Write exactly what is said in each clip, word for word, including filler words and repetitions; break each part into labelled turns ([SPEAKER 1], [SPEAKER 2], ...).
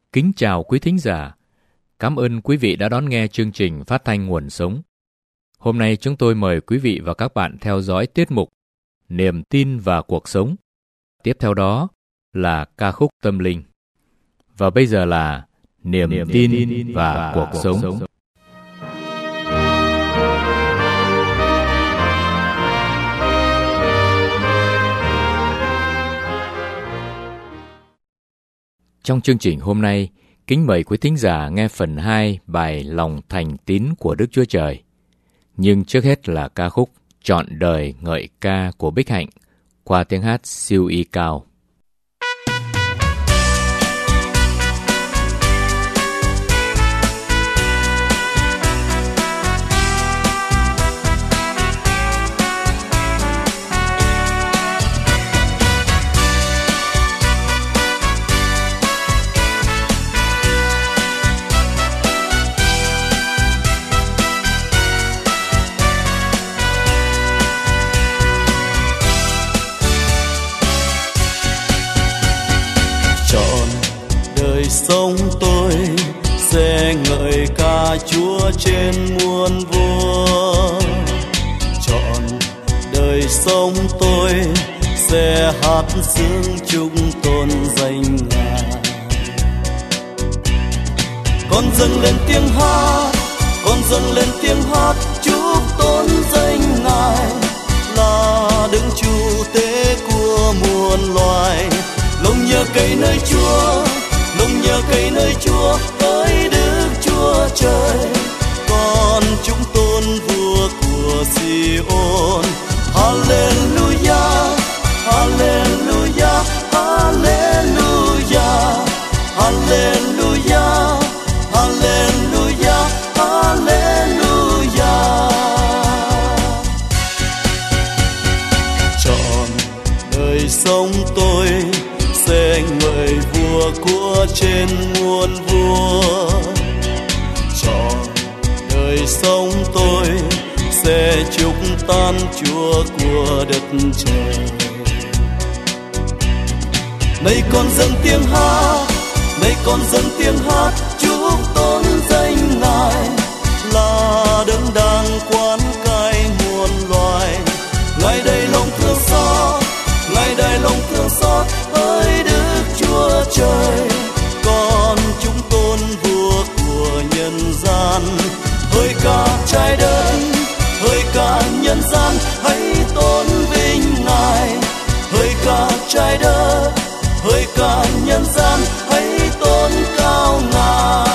[SPEAKER 1] Kính chào quý thính giả. Cảm ơn quý vị đã đón nghe chương trình phát thanh Nguồn Sống. Hôm nay chúng tôi mời quý vị và các bạn theo dõi tiết mục Niềm tin và cuộc sống. Tiếp theo đó là ca khúc tâm linh. Và bây giờ là Niềm, Niềm tin, tin và, và cuộc, cuộc sống. sống. Trong chương trình hôm nay, kính mời quý thính giả nghe phần hai bài Lòng Thành Tín của Đức Chúa Trời. Nhưng trước hết là ca khúc Trọn Đời Ngợi Ca của Bích Hạnh qua tiếng hát siêu y cao.
[SPEAKER 2] Sống tôi sẽ ngợi ca Chúa trên muôn vua. Trọn đời sống tôi sẽ hát sướng chúng tôn danh Ngài. Con dâng lên tiếng hát, con dâng lên tiếng hát chúc tôn danh Ngài, là đấng chủ tế của muôn loài. Lòng nhớ cây nơi Chúa, lòng nhớ cây nơi Chúa với Đức Chúa Trời. Con chúng tôn vua của Sion. Hallelujah, Hallelujah, Hallelujah, Hallelujah, Hallelujah, Hallelujah. Trọn đời sống tôi sẽ ngợi vua của trên muôn vua. Trọn đời sống tôi sẽ chúc tan Chúa của đất trời. Này con dâng tiếng hát, này con dâng tiếng hát chúc tôn danh Ngài, là đấng đang quán cai muôn loài. Ngài đầy lòng thương xót, Ngài đầy lòng thương xót hỡi Đức Chúa Trời. Con chúng tôn vua của nhân gian, hỡi cả trái đất, hỡi cả nhân gian hãy tôn vinh Ngài. Hỡi cả trái đất, hỡi cả nhân gian hãy tôn cao Ngài.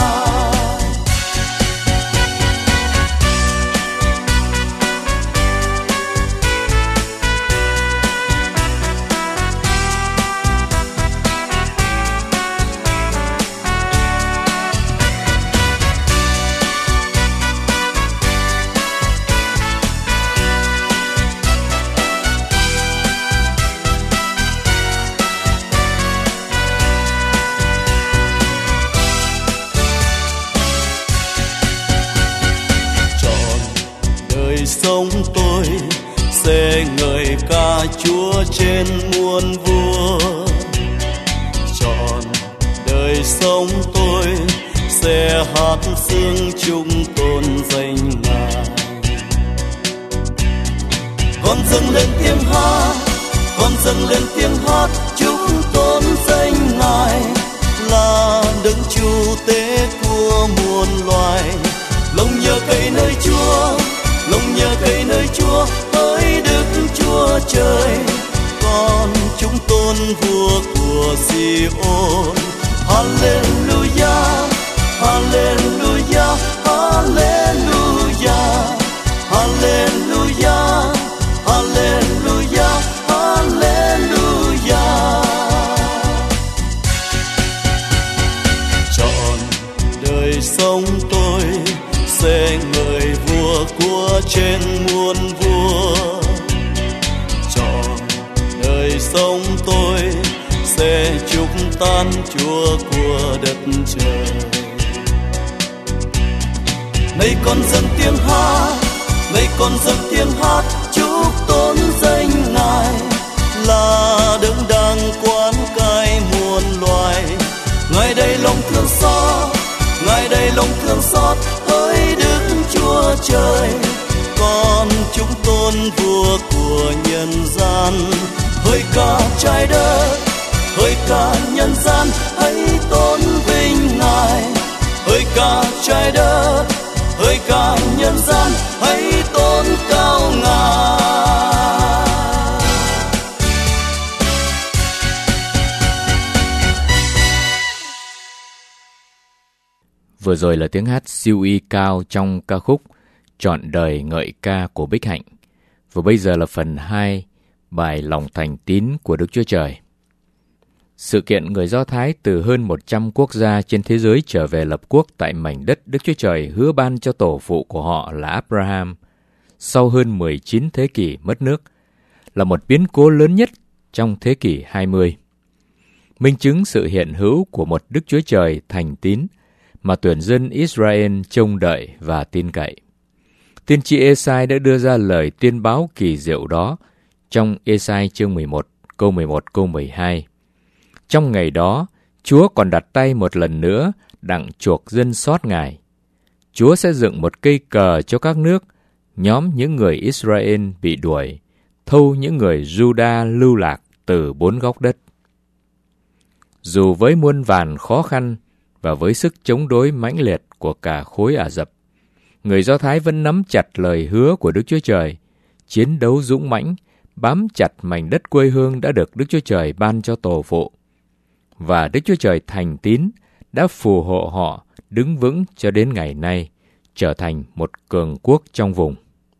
[SPEAKER 2] Sống tôi sẽ ngợi ca Chúa trên muôn vua. Trọn đời sống tôi sẽ hát sướng chung tôn danh Ngài. Con dâng lên tiếng hát, con dâng lên tiếng hát chúc tôn danh Ngài, là đấng chủ tế của muôn loài. Lòng nhớ cây nơi Chúa, lòng nhớ cây nơi Chúa hỡi Đức Chúa Trời. Con chúng tôn vua của Sion. Hallelujah, Hallelujah, Hallelujah, Hallelujah, Hallelujah, Hallelujah. Trọn đời sống tôi sẽ ngợi vua của trên muôn vua. Trọn đời sống tôi sẽ chúc tan Chúa của đất trời. Này con dâng tiếng hát, này con dâng tiếng hát chúc tôn danh Ngài, là đấng đang quán cai muôn loài. Ngài đây thương xót, Ngài đầy lòng thương xót hỡi Đức Chúa Trời. Con chúng tôn vua của nhân gian, hỡi cả trái đất, hỡi cả nhân gian, hãy tôn vinh Ngài. Hỡi cả trái đất, hỡi cả nhân gian, hãy tôn cao Ngài.
[SPEAKER 1] Vừa rồi là tiếng hát siêu y cao trong ca khúc Trọn đời ngợi ca của Bích Hạnh. Và bây giờ là phần hai, bài Lòng thành tín của Đức Chúa Trời. Sự kiện người Do Thái từ hơn một trăm quốc gia trên thế giới trở về lập quốc tại mảnh đất Đức Chúa Trời hứa ban cho tổ phụ của họ là Abraham sau hơn mười chín thế kỷ mất nước, là một biến cố lớn nhất trong thế kỷ hai mươi. Minh chứng sự hiện hữu của một Đức Chúa Trời thành tín mà tuyển dân Israel trông đợi và tin cậy. Tiên tri Ê-sai đã đưa ra lời tuyên báo kỳ diệu đó trong Ê-sai chương mười một, câu mười một, câu mười hai. Trong ngày đó, Chúa còn đặt tay một lần nữa đặng chuộc dân sót Ngài. Chúa sẽ dựng một cây cờ cho các nước, nhóm những người Israel bị đuổi, thâu những người Juda lưu lạc từ bốn góc đất. Dù với muôn vàn khó khăn và với sức chống đối mãnh liệt của cả khối Ả Rập, người Do Thái vẫn nắm chặt lời hứa của Đức Chúa Trời, chiến đấu dũng mãnh, bám chặt mảnh đất quê hương đã được Đức Chúa Trời ban cho tổ phụ. Và Đức Chúa Trời thành tín đã phù hộ họ đứng vững cho đến ngày nay, trở thành một cường quốc trong vùng.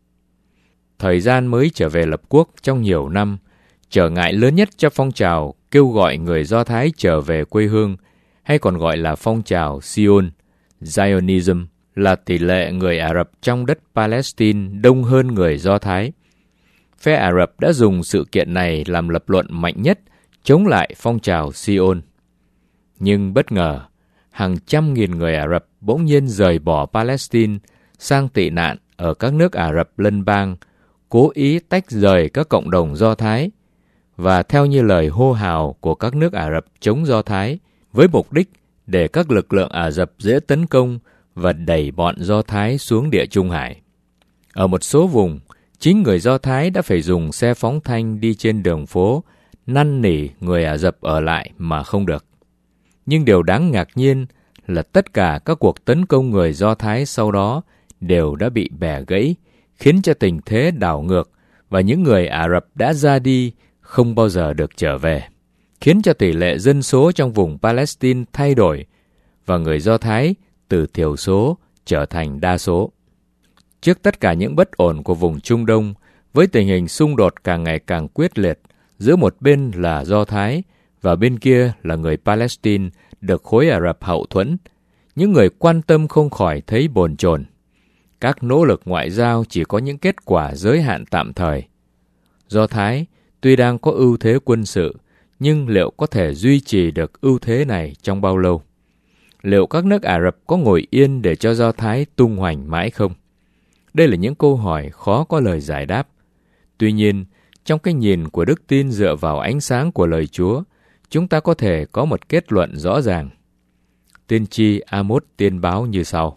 [SPEAKER 1] Thời gian mới trở về lập quốc trong nhiều năm, trở ngại lớn nhất cho phong trào kêu gọi người Do Thái trở về quê hương, hay còn gọi là phong trào Zion, Zionism, là tỷ lệ người Ả Rập trong đất Palestine đông hơn người Do Thái. Phe Ả Rập đã dùng sự kiện này làm lập luận mạnh nhất chống lại phong trào Zion. Nhưng bất ngờ, hàng trăm nghìn người Ả Rập bỗng nhiên rời bỏ Palestine sang tị nạn ở các nước Ả Rập lân bang, cố ý tách rời các cộng đồng Do Thái, và theo như lời hô hào của các nước Ả Rập chống Do Thái, với mục đích để các lực lượng Ả Rập dễ tấn công và đẩy bọn Do Thái xuống Địa Trung Hải. Ở một số vùng, chính người Do Thái đã phải dùng xe phóng thanh đi trên đường phố, năn nỉ người Ả Rập ở lại mà không được. Nhưng điều đáng ngạc nhiên là tất cả các cuộc tấn công người Do Thái sau đó đều đã bị bẻ gãy, khiến cho tình thế đảo ngược và những người Ả Rập đã ra đi không bao giờ được trở về, khiến cho tỷ lệ dân số trong vùng Palestine thay đổi và người Do Thái từ thiểu số trở thành đa số. Trước tất cả những bất ổn của vùng Trung Đông, với tình hình xung đột càng ngày càng quyết liệt giữa một bên là Do Thái và bên kia là người Palestine được khối Ả Rập hậu thuẫn, những người quan tâm không khỏi thấy bồn chồn. Các nỗ lực ngoại giao chỉ có những kết quả giới hạn tạm thời. Do Thái tuy đang có ưu thế quân sự, nhưng liệu có thể duy trì được ưu thế này trong bao lâu? Liệu các nước Ả Rập có ngồi yên để cho Do Thái tung hoành mãi không? Đây là những câu hỏi khó có lời giải đáp. Tuy nhiên, trong cái nhìn của đức tin dựa vào ánh sáng của lời Chúa, chúng ta có thể có một kết luận rõ ràng. Tiên tri Amos tiên báo như sau: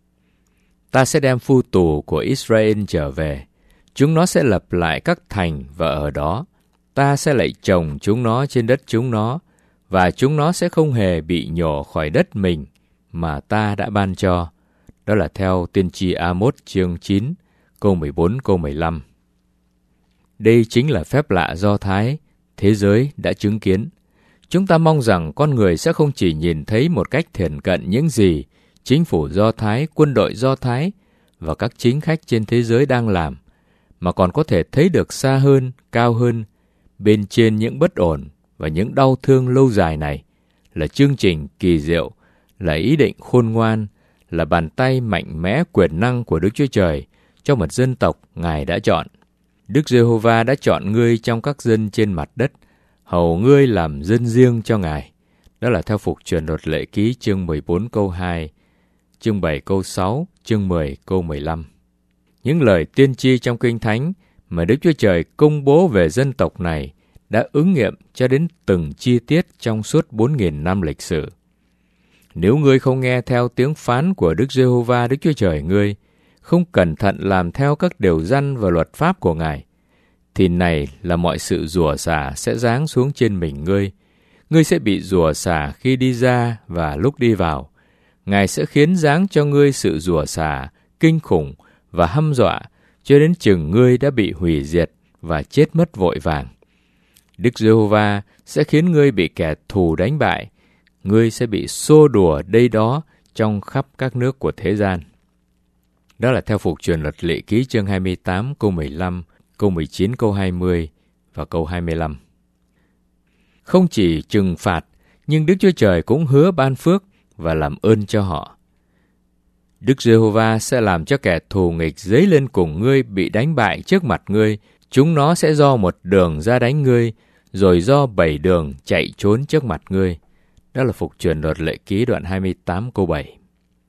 [SPEAKER 1] Ta sẽ đem phu tù của Israel trở về, chúng nó sẽ lập lại các thành và ở đó. Ta sẽ lại trồng chúng nó trên đất chúng nó, và chúng nó sẽ không hề bị nhổ khỏi đất mình mà ta đã ban cho. Đó là theo tiên tri Amos chương chín, câu mười bốn, câu mười lăm. Đây chính là phép lạ Do Thái, thế giới đã chứng kiến. Chúng ta mong rằng con người sẽ không chỉ nhìn thấy một cách thiển cận những gì chính phủ Do Thái, quân đội Do Thái và các chính khách trên thế giới đang làm, mà còn có thể thấy được xa hơn, cao hơn, bên trên những bất ổn và những đau thương lâu dài này, là chương trình kỳ diệu, là ý định khôn ngoan, là bàn tay mạnh mẽ quyền năng của Đức Chúa Trời cho một dân tộc Ngài đã chọn. Đức Giê-hô-va đã chọn ngươi trong các dân trên mặt đất, hầu ngươi làm dân riêng cho Ngài. Đó là theo Phục Truyền Luật Lệ Ký chương mười bốn câu hai, chương bảy câu sáu, chương mười câu mười lăm. Những lời tiên tri trong Kinh Thánh mà Đức Chúa Trời công bố về dân tộc này đã ứng nghiệm cho đến từng chi tiết trong suốt bốn nghìn năm lịch sử. Nếu ngươi không nghe theo tiếng phán của Đức Giê-hô-va Đức Chúa Trời ngươi, không cẩn thận làm theo các điều răn và luật pháp của Ngài, thì này là mọi sự rủa xả sẽ giáng xuống trên mình ngươi. Ngươi sẽ bị rủa xả khi đi ra và lúc đi vào. Ngài sẽ khiến giáng cho ngươi sự rủa xả, kinh khủng và hăm dọa, cho đến chừng ngươi đã bị hủy diệt và chết mất vội vàng. Đức Giê-hô-va sẽ khiến ngươi bị kẻ thù đánh bại. Ngươi sẽ bị xô đùa đây đó trong khắp các nước của thế gian. Đó là theo Phục Truyền Luật Lệ Ký chương hai mươi tám câu mười lăm, câu mười chín câu hai mươi và câu hai mươi lăm. Không chỉ trừng phạt, nhưng Đức Chúa Trời cũng hứa ban phước và làm ơn cho họ. Đức Giê-hô-va sẽ làm cho kẻ thù nghịch dấy lên cùng ngươi bị đánh bại trước mặt ngươi. Chúng nó sẽ do một đường ra đánh ngươi, rồi do bảy đường chạy trốn trước mặt ngươi. Đó là Phục Truyền Luật Lệ Ký đoạn hai mươi tám câu bảy.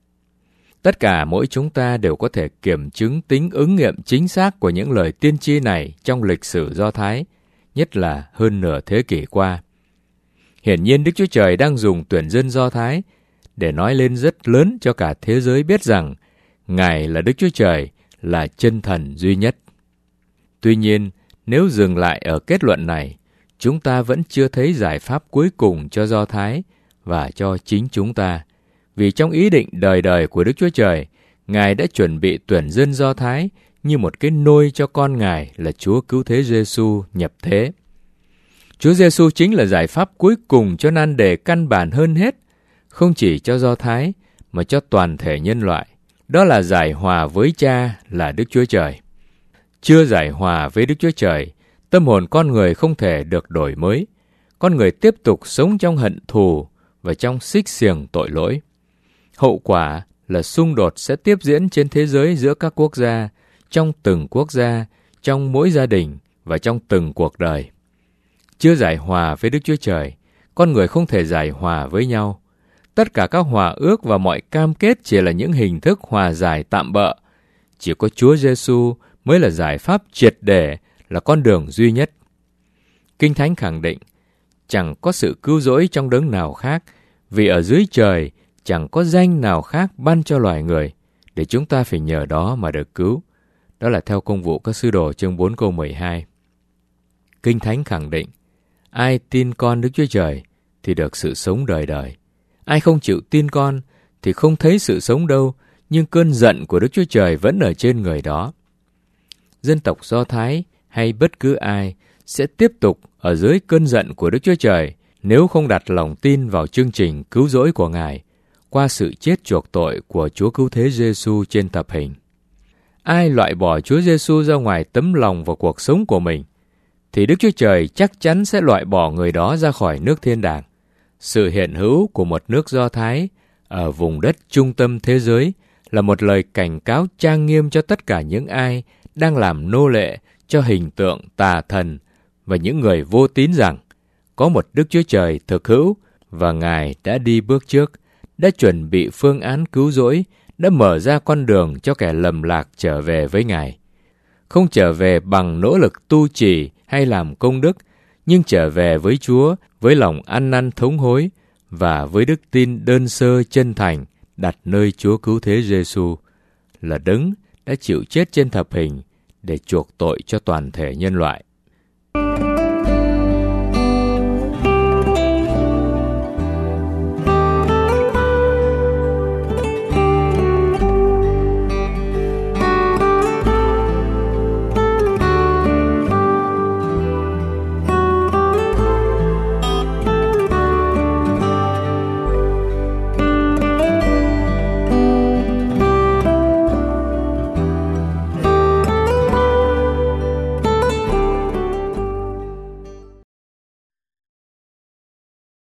[SPEAKER 1] Tất cả mỗi chúng ta đều có thể kiểm chứng tính ứng nghiệm chính xác của những lời tiên tri này trong lịch sử Do Thái, nhất là hơn nửa thế kỷ qua. Hiển nhiên Đức Chúa Trời đang dùng tuyển dân Do Thái để nói lên rất lớn cho cả thế giới biết rằng Ngài là Đức Chúa Trời, là chân thần duy nhất. Tuy nhiên, nếu dừng lại ở kết luận này, chúng ta vẫn chưa thấy giải pháp cuối cùng cho Do Thái và cho chính chúng ta. Vì trong ý định đời đời của Đức Chúa Trời, Ngài đã chuẩn bị tuyển dân Do Thái như một cái nôi cho con Ngài là Chúa Cứu Thế Giê-xu nhập thế. Chúa Giê-xu chính là giải pháp cuối cùng cho nan đề căn bản hơn hết, không chỉ cho Do Thái mà cho toàn thể nhân loại. Đó là giải hòa với Cha là Đức Chúa Trời. Chưa giải hòa với Đức Chúa Trời, tâm hồn con người không thể được đổi mới. Con người tiếp tục sống trong hận thù và trong xích xiềng tội lỗi. Hậu quả là xung đột sẽ tiếp diễn trên thế giới giữa các quốc gia, trong từng quốc gia, trong mỗi gia đình và trong từng cuộc đời. Chưa giải hòa với Đức Chúa Trời, con người không thể giải hòa với nhau. Tất cả các hòa ước và mọi cam kết chỉ là những hình thức hòa giải tạm bợ. Chỉ có Chúa Giê-xu mới là giải pháp triệt để, là con đường duy nhất. Kinh Thánh khẳng định, chẳng có sự cứu rỗi trong đấng nào khác, vì ở dưới trời chẳng có danh nào khác ban cho loài người, để chúng ta phải nhờ đó mà được cứu. Đó là theo Công vụ các sứ đồ chương bốn câu mười hai. Kinh Thánh khẳng định, ai tin con Đức Chúa Trời thì được sự sống đời đời. Ai không chịu tin con thì không thấy sự sống đâu, nhưng cơn giận của Đức Chúa Trời vẫn ở trên người đó. Dân tộc Do Thái hay bất cứ ai sẽ tiếp tục ở dưới cơn giận của Đức Chúa Trời nếu không đặt lòng tin vào chương trình cứu rỗi của Ngài qua sự chết chuộc tội của Chúa Cứu Thế Giê-xu trên thập hình. Ai loại bỏ Chúa Giê-xu ra ngoài tấm lòng và cuộc sống của mình, thì Đức Chúa Trời chắc chắn sẽ loại bỏ người đó ra khỏi nước thiên đàng. Sự hiện hữu của một nước Do Thái ở vùng đất trung tâm thế giới là một lời cảnh cáo trang nghiêm cho tất cả những ai đang làm nô lệ cho hình tượng tà thần và những người vô tín rằng có một Đức Chúa Trời thực hữu và Ngài đã đi bước trước, đã chuẩn bị phương án cứu rỗi, đã mở ra con đường cho kẻ lầm lạc trở về với Ngài. Không trở về bằng nỗ lực tu trì hay làm công đức, nhưng trở về với Chúa với lòng ăn năn thống hối và với đức tin đơn sơ chân thành đặt nơi Chúa Cứu Thế Giê-xu là đấng đã chịu chết trên thập hình để chuộc tội cho toàn thể nhân loại.